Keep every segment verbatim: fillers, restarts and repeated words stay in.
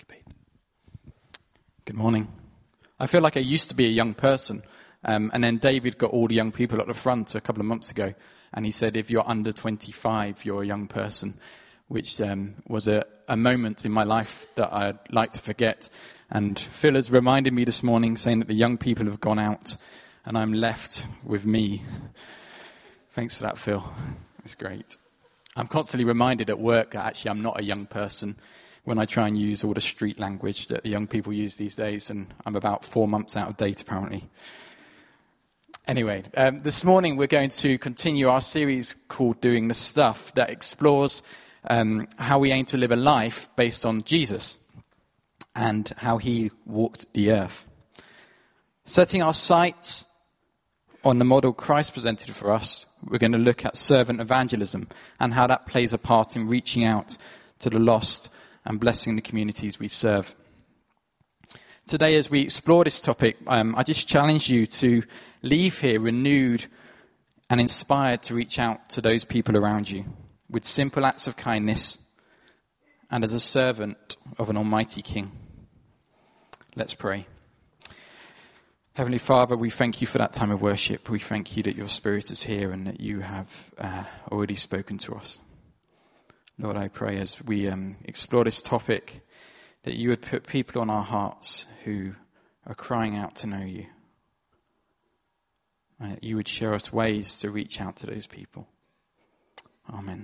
Good morning. I feel like I used to be a young person, um, and then David got all the young people at the front a couple of months ago, and he said, if you're under twenty-five, you're a young person, which um, was a, a moment in my life that I'd like to forget. And Phil has reminded me this morning, saying that the young people have gone out, and I'm left with me. Thanks for that, Phil. It's great. I'm constantly reminded at work that actually I'm not a young person when I try and use all the street language that the young people use these days, and I'm about four months out of date, apparently. Anyway, um, this morning we're going to continue our series called Doing the Stuff that explores um, how we aim to live a life based on Jesus and how he walked the earth. Setting our sights on the model Christ presented for us, we're going to look at servant evangelism and how that plays a part in reaching out to the lost and blessing the communities we serve. Today, as we explore this topic, um, I just challenge you to leave here renewed and inspired to reach out to those people around you with simple acts of kindness and as a servant of an almighty King. Let's pray. Heavenly Father, we thank you for that time of worship. We thank you that your Spirit is here and that you have uh, already spoken to us. Lord, I pray as we um, explore this topic that you would put people on our hearts who are crying out to know you. And that you would show us ways to reach out to those people. Amen.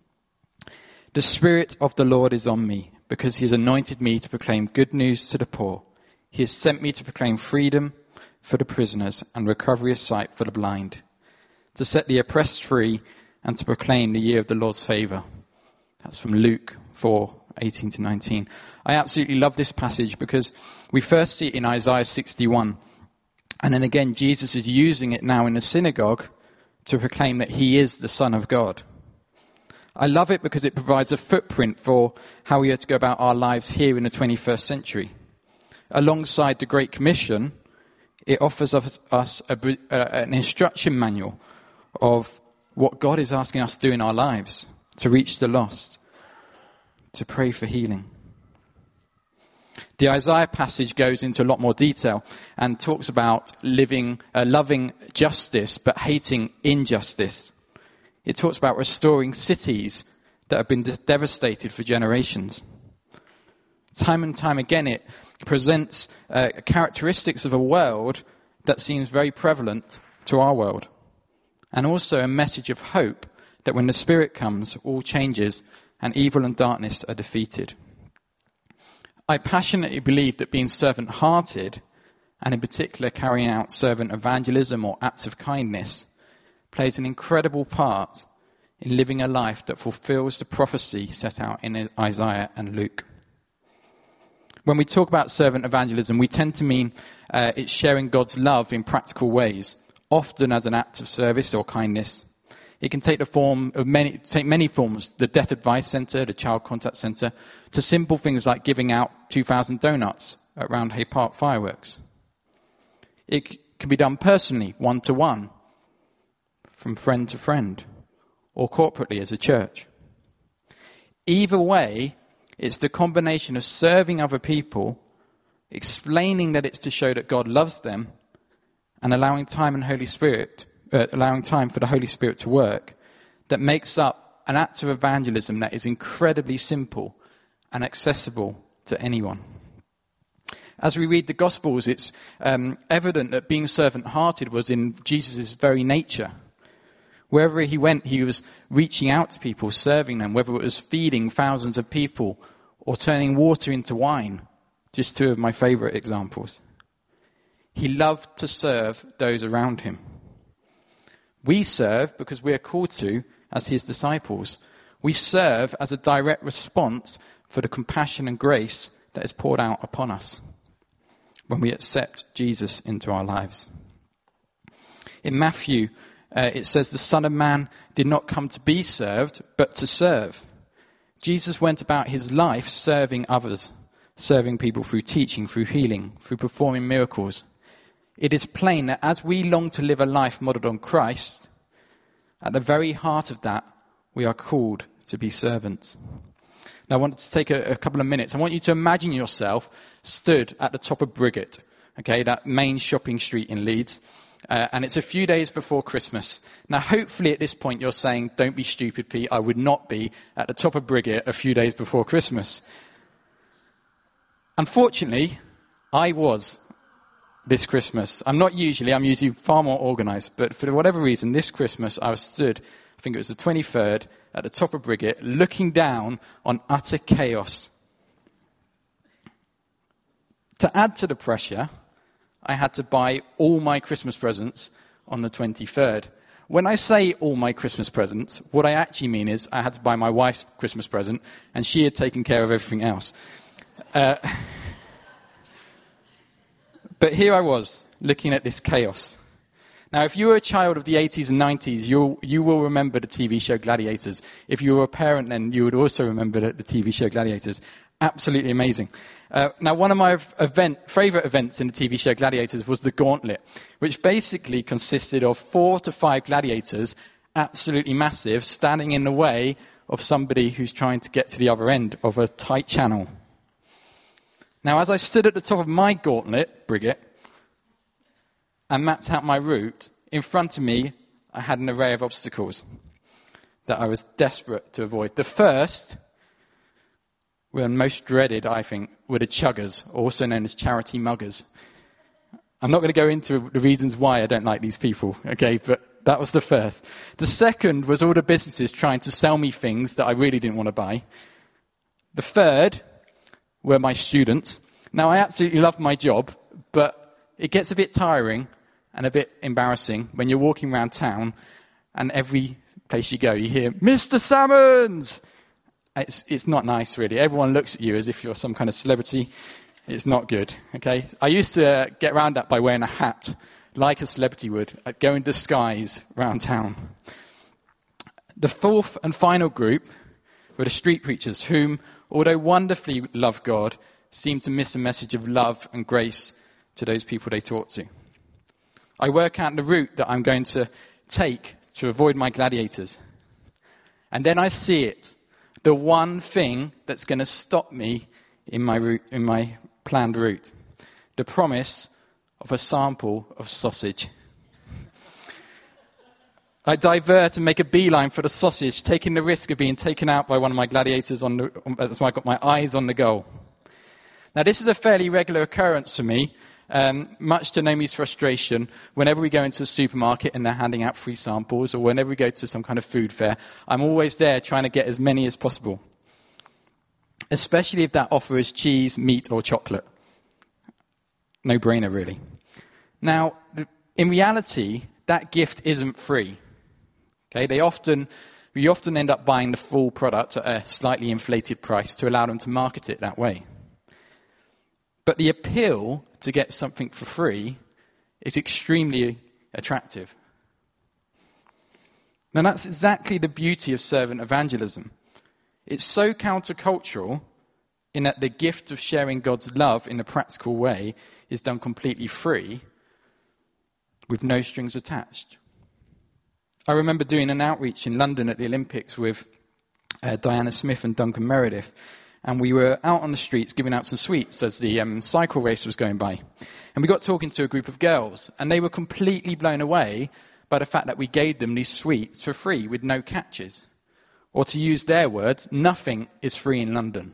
The Spirit of the Lord is on me because he has anointed me to proclaim good news to the poor. He has sent me to proclaim freedom for the prisoners and recovery of sight for the blind, to set the oppressed free and to proclaim the year of the Lord's favour. That's from Luke four, eighteen to nineteen. I absolutely love this passage because we first see it in Isaiah sixty-one. And then again, Jesus is using it now in the synagogue to proclaim that he is the Son of God. I love it because it provides a footprint for how we are to go about our lives here in the twenty-first century. Alongside the Great Commission, it offers us, us a, uh, an instruction manual of what God is asking us to do in our lives. To reach the lost, to pray for healing. The Isaiah passage goes into a lot more detail and talks about living, uh, loving justice but hating injustice. It talks about restoring cities that have been devastated for generations. Time and time again, it presents uh, characteristics of a world that seems very prevalent to our world, and also a message of hope that when the Spirit comes, all changes and evil and darkness are defeated. I passionately believe that being servant-hearted, and in particular carrying out servant evangelism or acts of kindness, plays an incredible part in living a life that fulfills the prophecy set out in Isaiah and Luke. When we talk about servant evangelism, we tend to mean uh, it's sharing God's love in practical ways, often as an act of service or kindness. It can take the form of many, take many forms, the Death Advice Centre, the Child Contact Centre, to simple things like giving out two thousand donuts at Roundhay Park fireworks. It can be done personally, one-to-one, from friend to friend, or corporately as a church. Either way, it's the combination of serving other people, explaining that it's to show that God loves them, and allowing time and Holy Spirit Uh, allowing time for the Holy Spirit to work, that makes up an act of evangelism that is incredibly simple and accessible to anyone. As we read the Gospels, it's um, evident that being servant-hearted was in Jesus' very nature. Wherever he went, he was reaching out to people, serving them, whether it was feeding thousands of people or turning water into wine, just two of my favourite examples. He loved to serve those around him. We serve because we are called to as his disciples. We serve as a direct response for the compassion and grace that is poured out upon us when we accept Jesus into our lives. In Matthew, uh, it says, the Son of Man did not come to be served, but to serve. Jesus went about his life serving others, serving people through teaching, through healing, through performing miracles. It is plain that as we long to live a life modelled on Christ, at the very heart of that, we are called to be servants. Now, I want to take a, a couple of minutes. I want you to imagine yourself stood at the top of Briggate, okay, that main shopping street in Leeds, uh, and it's a few days before Christmas. Now, hopefully at this point you're saying, don't be stupid, Pete, I would not be at the top of Briggate a few days before Christmas. Unfortunately, I was this Christmas. I'm not usually, I'm usually far more organised, but for whatever reason, this Christmas I was stood, I think it was the twenty-third, at the top of Briggate, looking down on utter chaos. To add to the pressure, I had to buy all my Christmas presents on the twenty-third. When I say all my Christmas presents, what I actually mean is I had to buy my wife's Christmas present, and she had taken care of everything else. Uh, but here I was, looking at this chaos. Now, if you were a child of the eighties and nineties, you'll, you will remember the T V show Gladiators. If you were a parent, then you would also remember the, the T V show Gladiators. Absolutely amazing. Uh, now, one of my event, favourite events in the T V show Gladiators was the Gauntlet, which basically consisted of four to five gladiators, absolutely massive, standing in the way of somebody who's trying to get to the other end of a tight channel. Now, as I stood at the top of my Gauntlet, Briggate, and mapped out my route, in front of me, I had an array of obstacles that I was desperate to avoid. The first, were most dreaded, I think, were the chuggers, also known as charity muggers. I'm not going to go into the reasons why I don't like these people, okay, but that was the first. The second was all the businesses trying to sell me things that I really didn't want to buy. The third were my students. Now, I absolutely love my job, but it gets a bit tiring and a bit embarrassing when you're walking around town and every place you go you hear, Mister Salmons! It's, it's not nice, really. Everyone looks at you as if you're some kind of celebrity. It's not good, okay? I used to uh, get around that by wearing a hat, like a celebrity would. I'd go in disguise around town. The fourth and final group were the street preachers, whom, although wonderfully love God, seem to miss a message of love and grace to those people they talk to. I work out the route that I'm going to take to avoid my gladiators. And then I see it, the one thing that's going to stop me in my route, in my planned route. The promise of a sample of sausage. I divert and make a beeline for the sausage, taking the risk of being taken out by one of my gladiators. On the, that's why I got my eyes on the goal. Now, this is a fairly regular occurrence for me, um, much to Naomi's frustration. Whenever we go into a supermarket and they're handing out free samples, or whenever we go to some kind of food fair, I'm always there trying to get as many as possible, especially if that offer is cheese, meat, or chocolate. No-brainer, really. Now, in reality, that gift isn't free. Okay, they often, we often end up buying the full product at a slightly inflated price to allow them to market it that way. But the appeal to get something for free is extremely attractive. Now, that's exactly the beauty of servant evangelism. It's so countercultural in that the gift of sharing God's love in a practical way is done completely free with no strings attached. I remember doing an outreach in London at the Olympics with uh, Diana Smith and Duncan Meredith, and we were out on the streets giving out some sweets as the um, cycle race was going by. And we got talking to a group of girls, and they were completely blown away by the fact that we gave them these sweets for free with no catches. Or to use their words, nothing is free in London.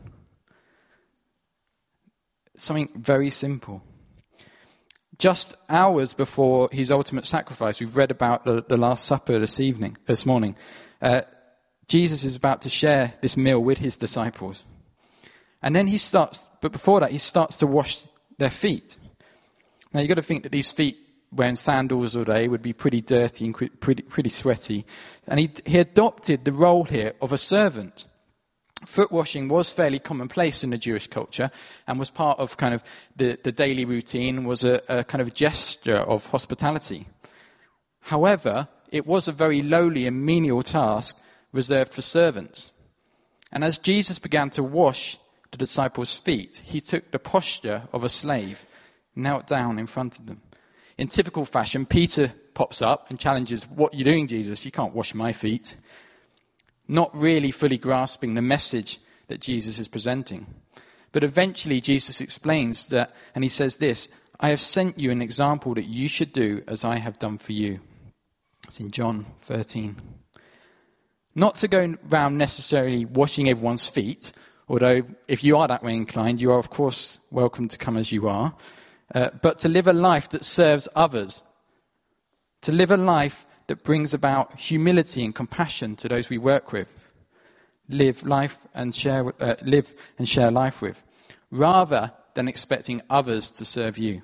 Something very simple. Just hours before his ultimate sacrifice, we've read about the, the Last Supper this evening, this morning. Uh, Jesus is about to share this meal with his disciples. And then he starts, but before that, he starts to wash their feet. Now, you've got to think that these feet, wearing sandals all day, would be pretty dirty and pretty, pretty sweaty. And he, he adopted the role here of a servant. Foot washing was fairly commonplace in the Jewish culture and was part of kind of the, the daily routine, was a, a kind of gesture of hospitality. However, it was a very lowly and menial task reserved for servants. And as Jesus began to wash the disciples' feet, he took the posture of a slave, knelt down in front of them. In typical fashion, Peter pops up and challenges, "What are you doing, Jesus? You can't wash my feet." Not really fully grasping the message that Jesus is presenting. But eventually Jesus explains that, and he says this, I have sent you an example that you should do as I have done for you. It's in John thirteen. Not to go around necessarily washing everyone's feet, although if you are that way inclined, you are of course welcome to come as you are, uh, but to live a life that serves others, to live a life that brings about humility and compassion to those we work with, live life and share, uh, live and share life with, rather than expecting others to serve you.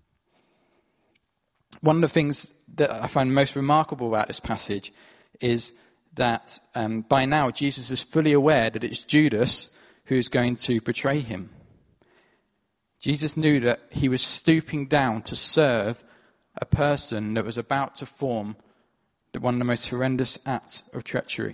One of the things that I find most remarkable about this passage is that um, by now Jesus is fully aware that it's Judas who is going to betray him. Jesus knew that he was stooping down to serve a person that was about to form one of the most horrendous acts of treachery.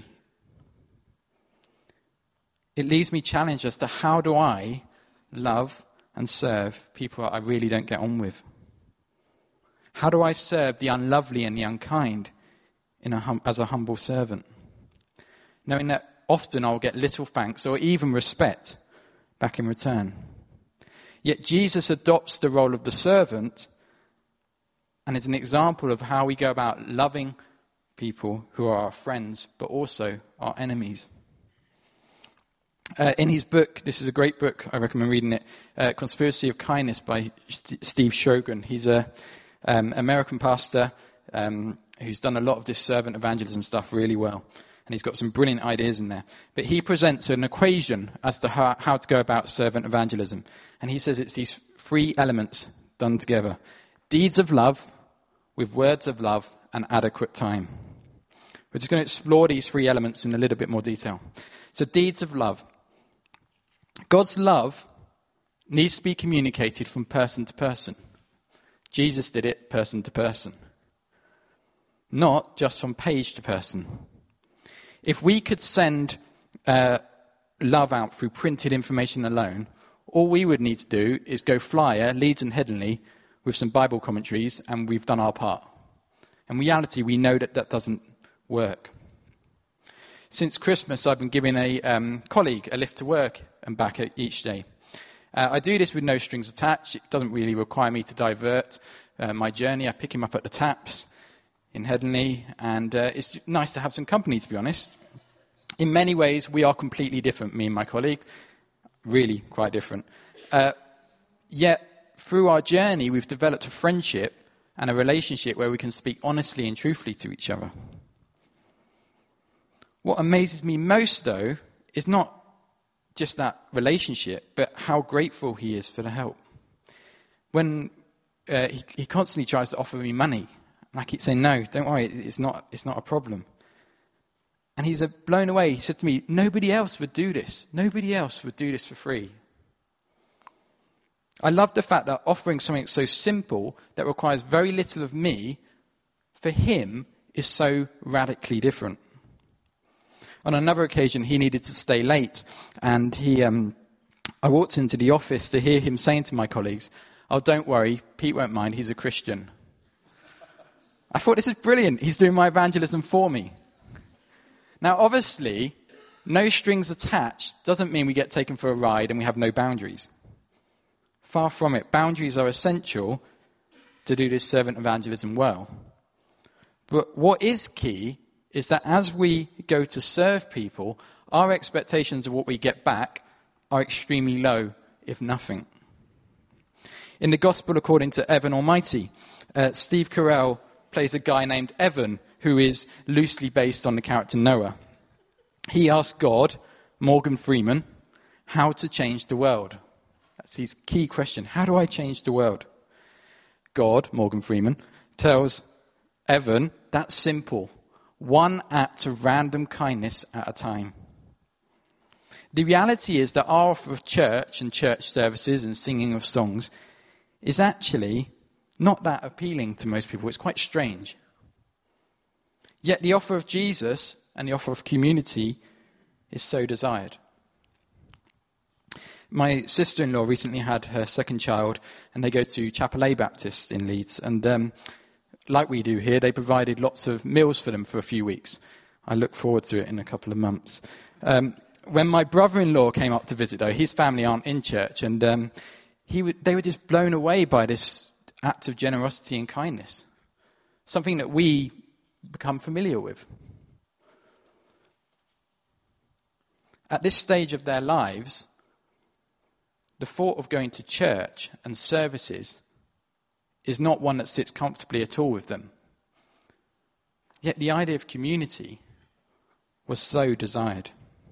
It leaves me challenged as to how do I love and serve people that I really don't get on with? How do I serve the unlovely and the unkind in a hum- as a humble servant? Knowing that often I'll get little thanks or even respect back in return. Yet Jesus adopts the role of the servant and is an example of how we go about loving people who are our friends, but also our enemies. Uh, in his book, this is a great book, I recommend reading it, uh, Conspiracy of Kindness by St- Steve Shogan. He's a um, American pastor um, who's done a lot of this servant evangelism stuff really well. And he's got some brilliant ideas in there. But he presents an equation as to how, how to go about servant evangelism. And he says it's these three elements done together. Deeds of love with words of love and adequate time. We're just going to explore these three elements in a little bit more detail. So deeds of love. God's love needs to be communicated from person to person. Jesus did it person to person. Not just from page to person. If we could send uh, love out through printed information alone, all we would need to do is go flyer, Leeds and Headingley, with some Bible commentaries, and we've done our part. In reality, we know that that doesn't work. Since Christmas, I've been giving a um, colleague a lift to work and back each day. Uh, I do this with no strings attached. It doesn't really require me to divert uh, my journey. I pick him up at the taps in Headingley, and uh, it's nice to have some company, to be honest. In many ways, we are completely different, me and my colleague. Really quite different. Uh, yet, through our journey, we've developed a friendship and a relationship where we can speak honestly and truthfully to each other. What amazes me most, though, is not just that relationship, but how grateful he is for the help. When uh, he, he constantly tries to offer me money, and I keep saying, no, don't worry, it's not, it's not a problem. And he's blown away. He said to me, nobody else would do this. Nobody else would do this for free. I love the fact that offering something so simple that requires very little of me, for him, is so radically different. On another occasion, he needed to stay late, and he, um, I walked into the office to hear him saying to my colleagues, oh, don't worry, Pete won't mind, he's a Christian. I thought, this is brilliant, he's doing my evangelism for me. Now, obviously, no strings attached doesn't mean we get taken for a ride and we have no boundaries. Far from it. Boundaries are essential to do this servant evangelism well. But what is key is that as we go to serve people, our expectations of what we get back are extremely low, if nothing. In the Gospel according to Evan Almighty, uh, Steve Carell plays a guy named Evan, who is loosely based on the character Noah. He asked God, Morgan Freeman, how to change the world. That's his key question. How do I change the world? God, Morgan Freeman, tells Evan, that's simple. One act of random kindness at a time. The reality is that our offer of church and church services and singing of songs is actually not that appealing to most people. It's quite strange. Yet the offer of Jesus and the offer of community is so desired. My sister-in-law recently had her second child, and they go to Chapel A Baptist in Leeds. And um, like we do here, they provided lots of meals for them for a few weeks. I look forward to it in a couple of months. Um, when my brother-in-law came up to visit, though, his family aren't in church, and um, he w- they were just blown away by this act of generosity and kindness, something that we become familiar with. At this stage of their lives, the thought of going to church and services is not one that sits comfortably at all with them. Yet the idea of community was so desired.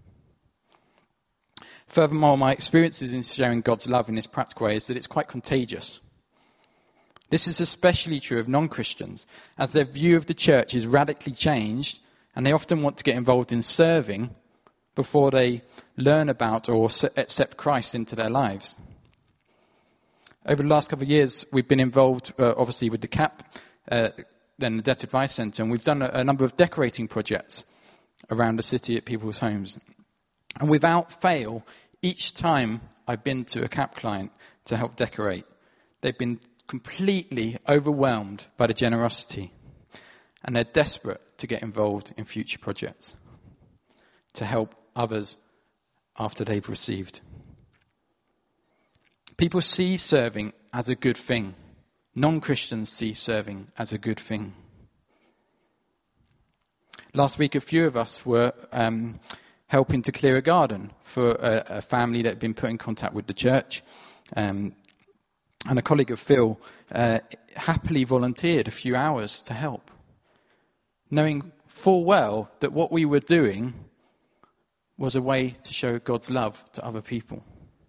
Furthermore, my experiences in sharing God's love in this practical way is that it's quite contagious. This is especially true of non-Christians, as their view of the church is radically changed, and they often want to get involved in serving before they learn about or accept Christ into their lives. Over the last couple of years, we've been involved, uh, obviously, with the C A P, uh, then the Debt Advice Centre, and we've done a, a number of decorating projects around the city at people's homes. And without fail, each time I've been to a C A P client to help decorate, they've been completely overwhelmed by the generosity, and they're desperate to get involved in future projects to help others after they've received. People see serving as a good thing. Non-Christians see serving as a good thing. Last week, a few of us were um, helping to clear a garden for a, a family that had been put in contact with the church. Um, and a colleague of Phil uh, happily volunteered a few hours to help, knowing full well that what we were doing was a way to show God's love to other people.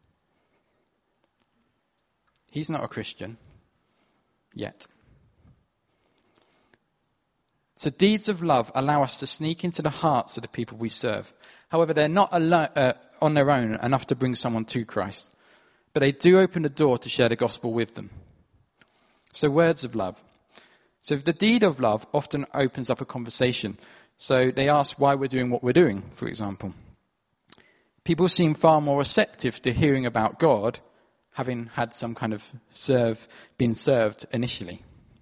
He's not a Christian yet. So deeds of love allow us to sneak into the hearts of the people we serve. However, they're not alo- uh, on their own enough to bring someone to Christ, but they do open the door to share the gospel with them. So words of love. So the deed of love often opens up a conversation. So they ask why we're doing what we're doing, for example. People seem far more receptive to hearing about God, having had some kind of serve, been served initially.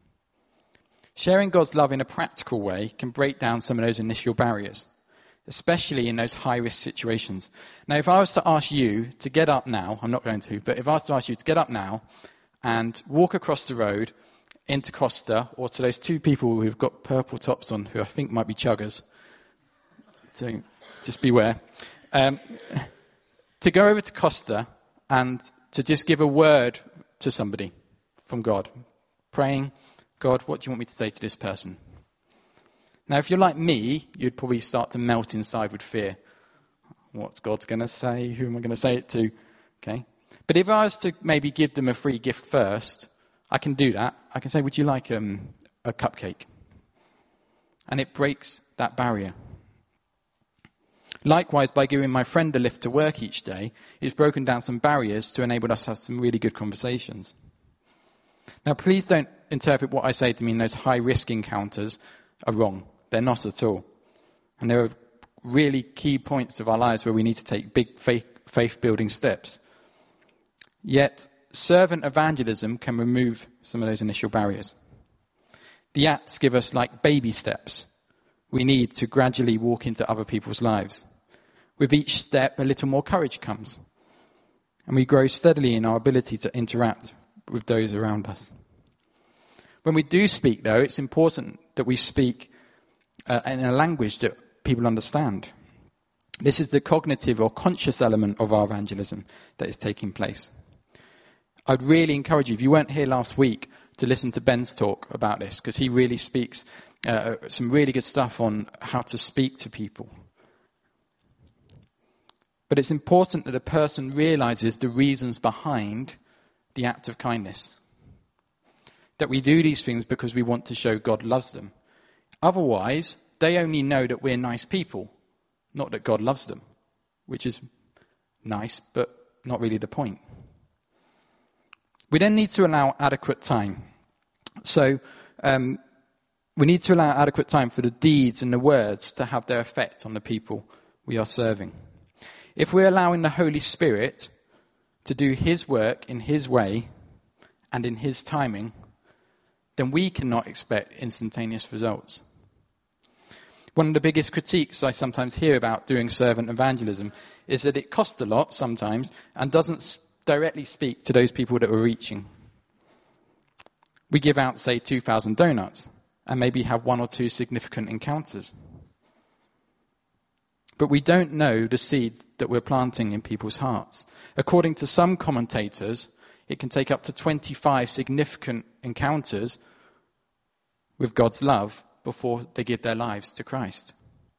Sharing God's love in a practical way can break down some of those initial barriers, especially in those high-risk situations. Now, if I was to ask you to get up now, I'm not going to, but if I was to ask you to get up now and walk across the road into Costa, or to those two people who've got purple tops on, who I think might be chuggers, so just beware, um, to go over to Costa and to just give a word to somebody from God, praying, God, what do you want me to say to this person? Now, if you're like me, you'd probably start to melt inside with fear. What's God's going to say? Who am I going to say it to? Okay. But if I was to maybe give them a free gift first, I can do that. I can say, would you like um, a cupcake? And it breaks that barrier. Likewise, by giving my friend a lift to work each day, it's broken down some barriers to enable us to have some really good conversations. Now, please don't interpret what I say to mean those high-risk encounters are wrong. They're not at all. And there are really key points of our lives where we need to take big faith, faith-building steps. Yet, servant evangelism can remove some of those initial barriers. The acts give us like baby steps we need to gradually walk into other people's lives. With each step, a little more courage comes, and we grow steadily in our ability to interact with those around us. When we do speak, though, it's important that we speak uh, in a language that people understand. This is the cognitive or conscious element of our evangelism that is taking place. I'd really encourage you, if you weren't here last week, to listen to Ben's talk about this, because he really speaks uh, some really good stuff on how to speak to people. But it's important that a person realizes the reasons behind the act of kindness. That we do these things because we want to show God loves them. Otherwise, they only know that we're nice people, not that God loves them, which is nice, but not really the point. We then need to allow adequate time. So um, we need to allow adequate time for the deeds and the words to have their effect on the people we are serving. If we're allowing the Holy Spirit to do his work in his way and in his timing, then we cannot expect instantaneous results. One of the biggest critiques I sometimes hear about doing servant evangelism is that it costs a lot sometimes and doesn't directly speak to those people that we're reaching. We give out, say, two thousand donuts and maybe have one or two significant encounters. But we don't know the seeds that we're planting in people's hearts. According to some commentators, it can take up to twenty-five significant encounters with God's love before they give their lives to Christ.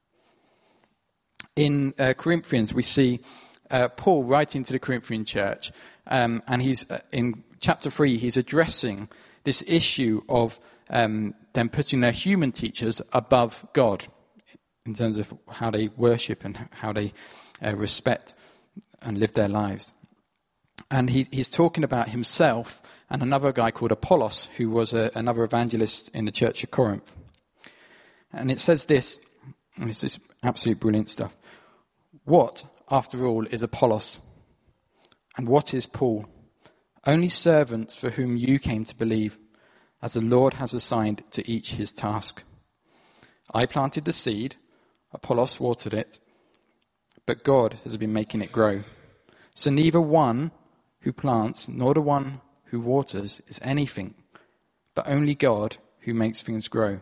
In uh, Corinthians, we see uh, Paul writing to the Corinthian church, um, and he's uh, in chapter three, he's addressing this issue of um, them putting their human teachers above God in terms of how they worship and how they uh, respect and live their lives. And he, he's talking about himself and another guy called Apollos, who was a, another evangelist in the church of Corinth. And it says this, and this is absolute brilliant stuff. What, after all, is Apollos? And what is Paul? Only servants for whom you came to believe, as the Lord has assigned to each his task. I planted the seed, Apollos watered it, but God has been making it grow. So neither one who plants nor the one who waters is anything, but only God who makes things grow.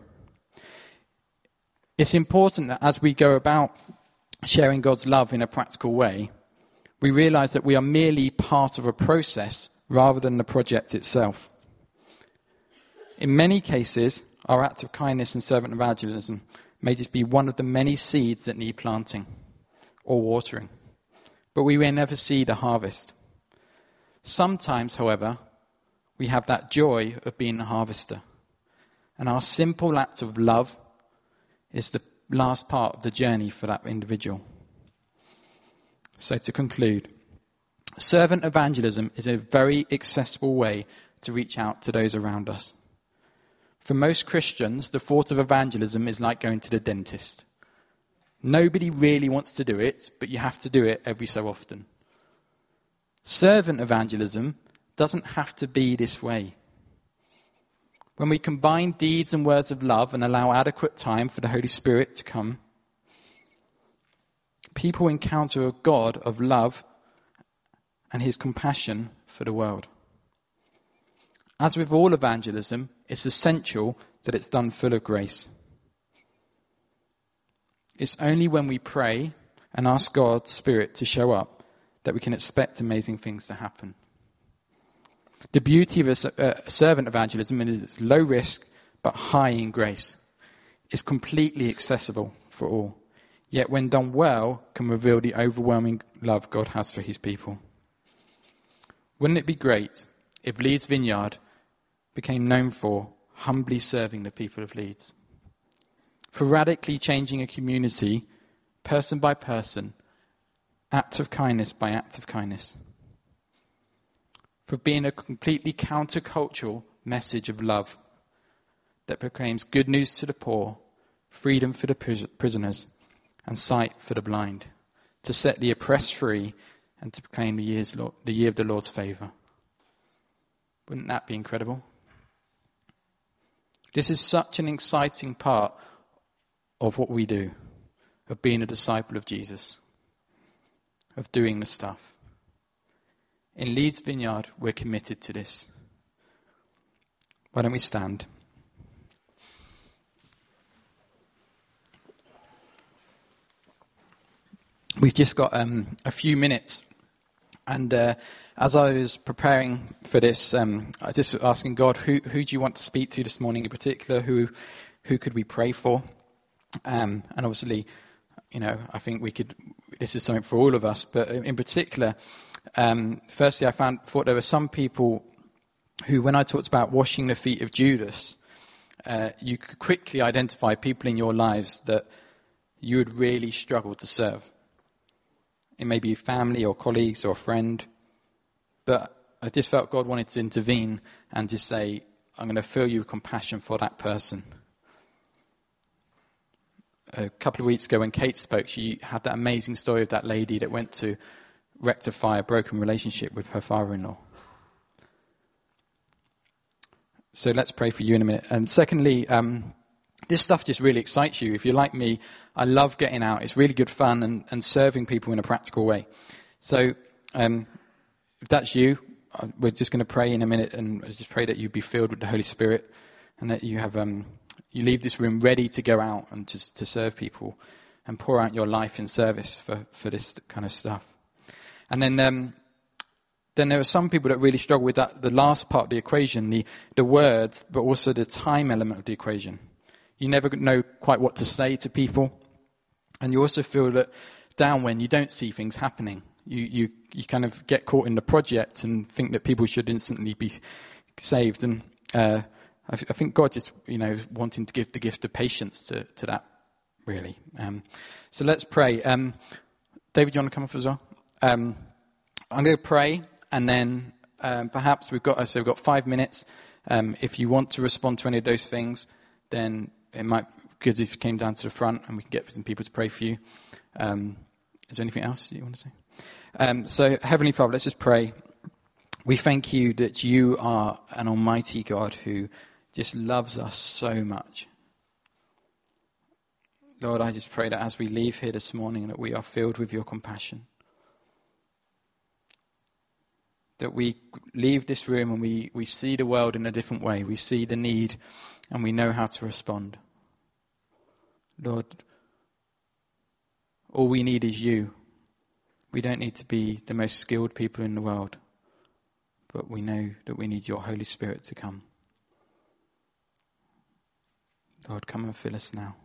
It's important that as we go about sharing God's love in a practical way, we realize that we are merely part of a process rather than the project itself. In many cases, our act of kindness and servant evangelism may just be one of the many seeds that need planting or watering, but we may never see the harvest. Sometimes, however, we have that joy of being a harvester, and our simple act of love is the last part of the journey for that individual. So to conclude, servant evangelism is a very accessible way to reach out to those around us. For most Christians, the thought of evangelism is like going to the dentist. Nobody really wants to do it, but you have to do it every so often. Servant evangelism doesn't have to be this way. When we combine deeds and words of love and allow adequate time for the Holy Spirit to come, people encounter a God of love and his compassion for the world. As with all evangelism, it's essential that it's done full of grace. It's only when we pray and ask God's Spirit to show up that we can expect amazing things to happen. The beauty of a, a servant evangelism is it's low risk but high in grace. It's completely accessible for all, yet when done well can reveal the overwhelming love God has for his people. Wouldn't it be great if Leeds Vineyard became known for humbly serving the people of Leeds, for radically changing a community, person by person, act of kindness by act of kindness, for being a completely countercultural message of love that proclaims good news to the poor, freedom for the prisoners, and sight for the blind, to set the oppressed free and to proclaim the, year's, the year of the Lord's favour. Wouldn't that be incredible? This is such an exciting part of what we do, of being a disciple of Jesus, of doing the stuff. In Leeds Vineyard, we're committed to this. Why don't we stand? We've just got um, a few minutes, and uh, as I was preparing for this, um, I was just asking God, who, who do you want to speak to this morning in particular? Who who could we pray for? Um, and obviously, you know, I think we could. This is something for all of us, but in particular, um, firstly, I found thought there were some people who, when I talked about washing the feet of Judas, uh, you could quickly identify people in your lives that you would really struggle to serve. It may be family or colleagues or a friend, but I just felt God wanted to intervene and just say, I'm going to fill you with compassion for that person. A couple of weeks ago when Kate spoke, she had that amazing story of that lady that went to rectify a broken relationship with her father-in-law. So let's pray for you in a minute. And secondly, um, this stuff just really excites you. If you're like me, I love getting out. It's really good fun and, and serving people in a practical way. So um, if that's you, we're just going to pray in a minute, and I just pray that you be filled with the Holy Spirit, and that you have um, you leave this room ready to go out and to, to serve people and pour out your life in service for, for this kind of stuff. And then um, then there are some people that really struggle with that, the last part of the equation, the, the words, but also the time element of the equation. You never know quite what to say to people, and you also feel that down when you don't see things happening. You, you you kind of get caught in the project and think that people should instantly be saved. And uh, I, I think God is, you know, wanting to give the gift of patience to, to that, really. Um, so let's pray. Um, David, you want to come up as well? Um, I'm going to pray, and then um, perhaps we've got so we've got five minutes. Um, if you want to respond to any of those things, then it might be good if you came down to the front and we can get some people to pray for you. Um, is there anything else you want to say? Um, so, Heavenly Father, let's just pray. We thank you that you are an almighty God who just loves us so much. Lord, I just pray that as we leave here this morning, that we are filled with your compassion. That we leave this room and we, we see the world in a different way. We see the need and we know how to respond. Lord, all we need is you. We don't need to be the most skilled people in the world, but we know that we need your Holy Spirit to come. Lord, come and fill us now.